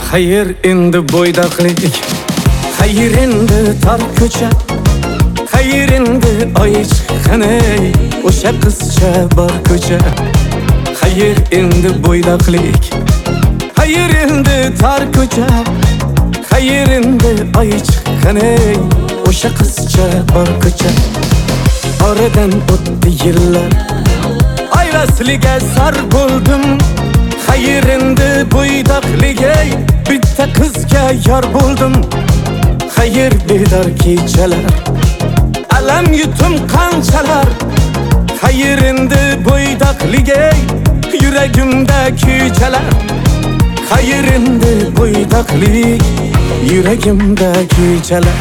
Hayır endi bo'ydoqlik, hayır endi tor ko'cha, hayır endi oy chiqqanay o'sha qizcha bor ko'cha. Hayır endi bo'ydoqlik, hayır endi tor ko'cha, hayır endi oy chiqqanay o'sha qizcha bor ko'cha. Oradan o'tdi yillar, ayrasliga sar bo'ldim. Hayır endi bo'ydoqliga bitta qizga yor bo'ldim. Hayır bedor kechalar, alam yutum qanchalar. Hayır endi bo'ydoqliga yuragimda kuychalar. Hayır endi bo'ydoqlik, yuragimda kuychalar.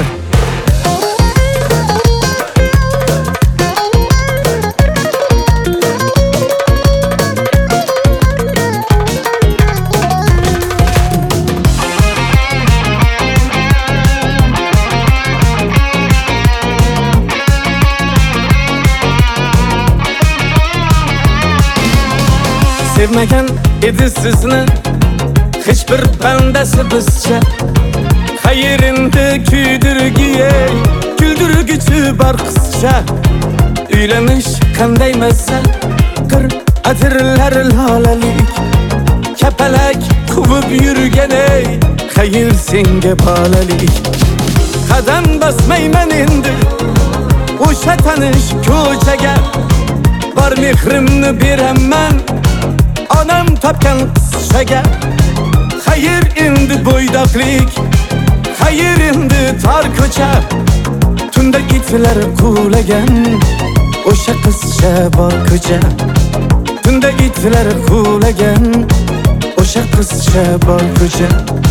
Sevmagan edi sizni hech bir bandasi bizcha. Hayır endi kuydirgiye kuldirgichi bor qizcha. Uylanish qanday massa, qir atirlar lolalik, kapalak quvib yurganay hayır senga bolalik. Qadam bosmayman endi o'sha tanish ko'chaga, bor mehrimni beraman onam topgan qizchaga. Hayır endi bo'ydoqlik, hayır endi tor ko'cha, tunda itlar quvlagan o'sha qizcha bor ko'cha. Tunda itlar quvlagan o'sha qizcha bor ko'cha.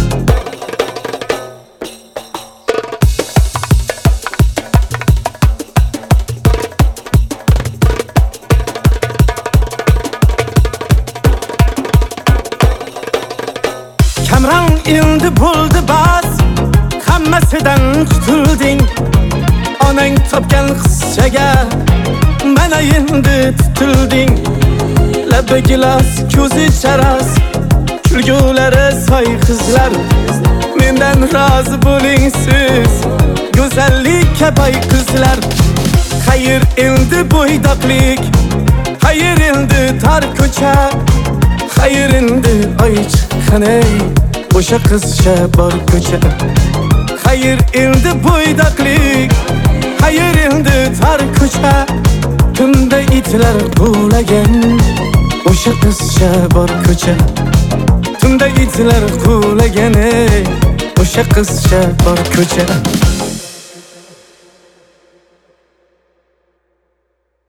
Kamron endi bo'ldi bas, hammasidan qutulding. Onang topgan qizchaga mana endi tutilding. Labi gilos, ko'zi charos, kulgulari soy qizlar. Mendan rozi bo'ling siz, go'zallikka boy qizlar. Hayır endi bo'ydoqlik, hayır endi tor ko'cha, hayır endi oy chiqqanay o'sha qizcha bor ko'cha. Hayır endi bo'ydoqlik, hayır endi tor ko'cha, tunda itlar quvlagan o'sha qizcha bor ko'cha. Tunda itlar quvlagan o'sha qizcha bor ko'cha.